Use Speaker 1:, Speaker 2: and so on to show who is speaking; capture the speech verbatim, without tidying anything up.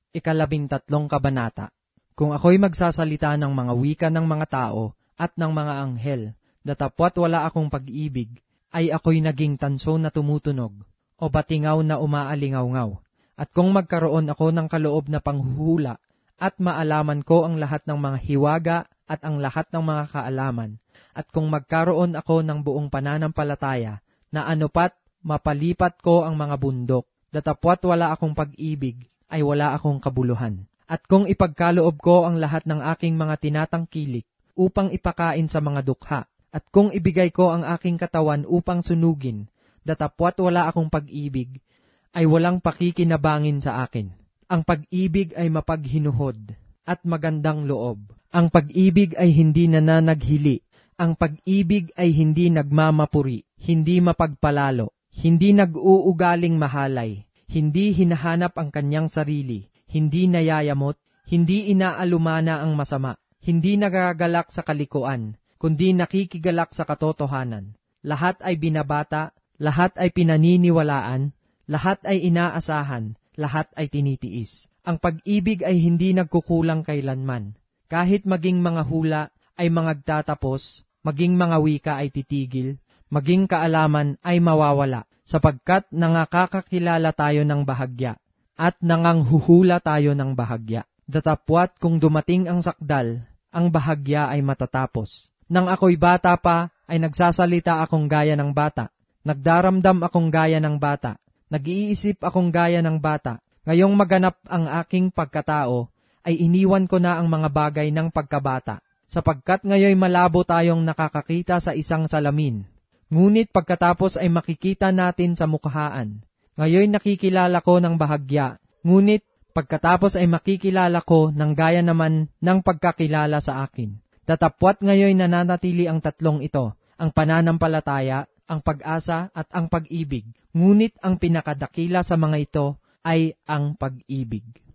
Speaker 1: Ikalabintatlong kabanata. Kung ako'y magsasalita ng mga wika ng mga tao at ng mga anghel, datapwat wala akong pag-ibig, ay ako'y naging tanso na tumutunog, o batingaw na umaalingaw-ngaw. At kung magkaroon ako ng kaloob na panghuhula, at maalaman ko ang lahat ng mga hiwaga at ang lahat ng mga kaalaman, at kung magkaroon ako ng buong pananampalataya, na anupat mapalipat ko ang mga bundok, datapwat wala akong pag-ibig, ay wala akong kabuluhan. At kung ipagkaloob ko ang lahat ng aking mga tinatangkilik upang ipakain sa mga dukha, at kung ibigay ko ang aking katawan upang sunugin, datapwat wala akong pag-ibig, ay walang pakikinabangin sa akin. Ang pag-ibig ay mapaghinuhod at magandang loob. Ang pag-ibig ay hindi nananaghili. Ang pag-ibig ay hindi nagmamapuri, hindi mapagpalalo, hindi nag-uugaling mahalay, hindi hinahanap ang kanyang sarili, hindi nayayamot, hindi inaalumana ang masama, hindi nagagalak sa kalikuan, kundi nakikigalak sa katotohanan. Lahat ay binabata, lahat ay pinaniniwalaan, lahat ay inaasahan, lahat ay tinitiis. Ang pag-ibig ay hindi nagkukulang kailanman. Kahit maging mga hula ay mangagtatapos, maging mga wika ay titigil, maging kaalaman ay mawawala, sapagkat nangakakakilala tayo ng bahagya, at nanganghuhula tayo ng bahagya. Datapwat kung dumating ang sakdal, ang bahagya ay matatapos. Nang ako'y bata pa, ay nagsasalita akong gaya ng bata, nagdaramdam akong gaya ng bata, nag-iisip akong gaya ng bata. Ngayong maganap ang aking pagkatao, ay iniwan ko na ang mga bagay ng pagkabata, sapagkat ngayoy malabo tayong nakakakita sa isang salamin. Ngunit pagkatapos ay makikita natin sa mukhaan. Ngayoy nakikilala ko ng bahagya, ngunit pagkatapos ay makikilala ko ng gaya naman ng pagkakilala sa akin. Datapwat ngayoy nananatili ang tatlong ito, ang pananampalataya, ang pag-asa at ang pag-ibig. Ngunit ang pinakadakila sa mga ito ay ang pag-ibig.